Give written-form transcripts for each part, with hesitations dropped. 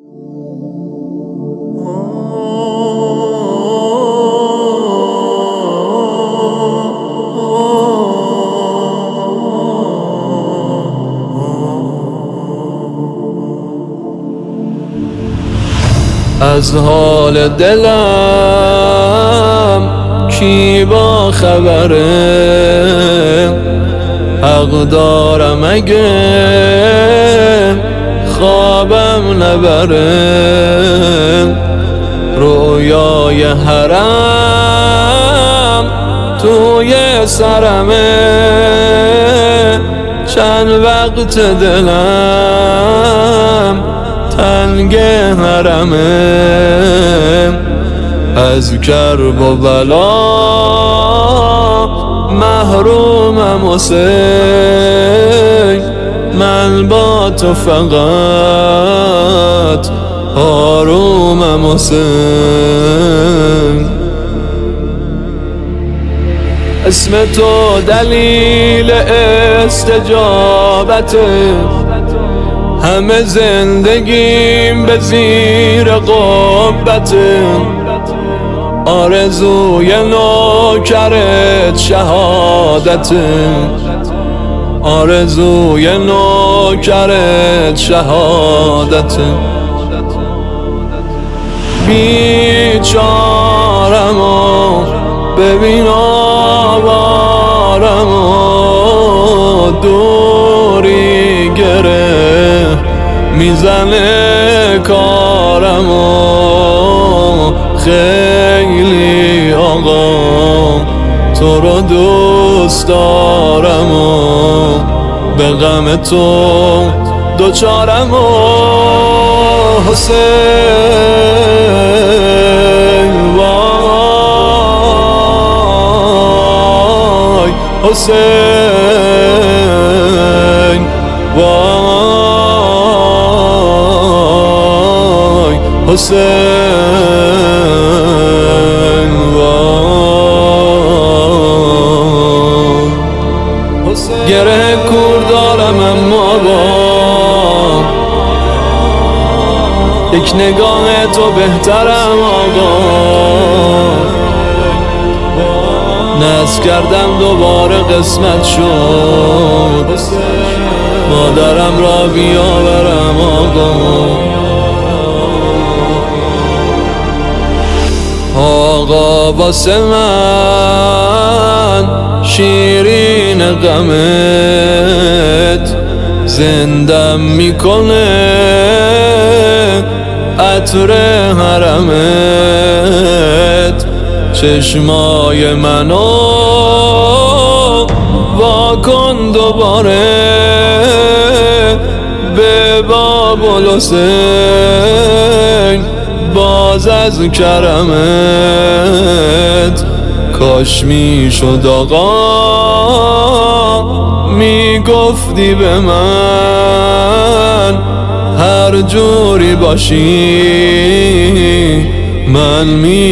از حال دلم کی با خبره؟ حق دارم اگه خوابم نبره. رویای حرم توی سرمه، چند وقت دلم تنگ حرمه. از کرب و بلا محرومم حسین، من با تو فقط آرومم حسین. اسم تو دلیل استجابته، همه زندگیم به زیر قبته. آرزوی نوکرت شهادته، آرزوی نوکرت شهادته. بیچارم و ببین آوارم و دوری گره میزنه کارم و خیلی آقا تو رو دوست دارم و به غم تو دوچارم و حسین وای حسین وای حسین وای. گره کور دارم اما با یک نگاه تو بهترم آقا. نذر کردم دوباره قسمت شد، مادرم را بیاورم آقا. آقا واسه من شیرین غمت زندم میکنه، عطر حرمت. چشمای منو واکن دوباره به باب الحسین، باز از کرمت. کاش میشد آقا میگفتی به من هر جوری باشی من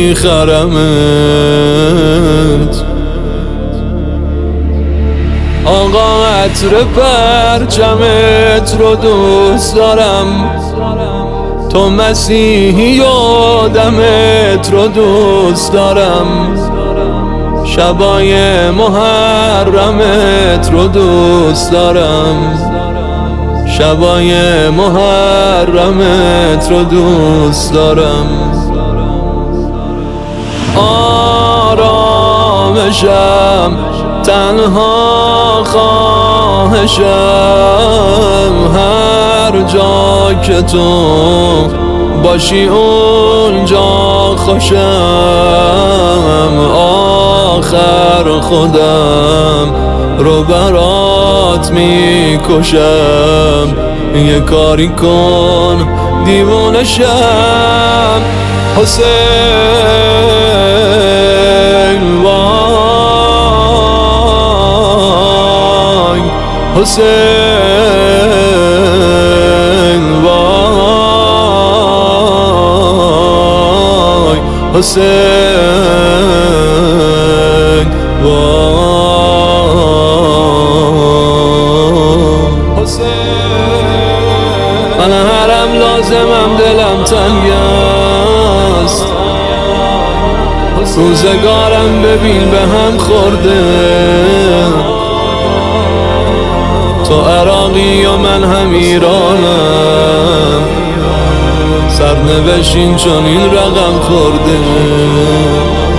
میخرمت. آقا عطر پرچمت رو دوست دارم، تو مسیحی و دمت رو دوست دارم. شبای محرمت رو دوست دارم، شبای محرمت رو دوست دارم. آرامشم تنها خواهشم، هر جا که تو باشی اونجا خوشم. آخر خودم رو برات میکشم، یه کاری کن دیوونه شم حسین وای حسین وای حسین وای حسین من هرم لازمم دلم تنگ است، روزگارم ببین به هم خورده، تو عراقی و من هم ایرانم، سرنوشت این چون این رقم خورده.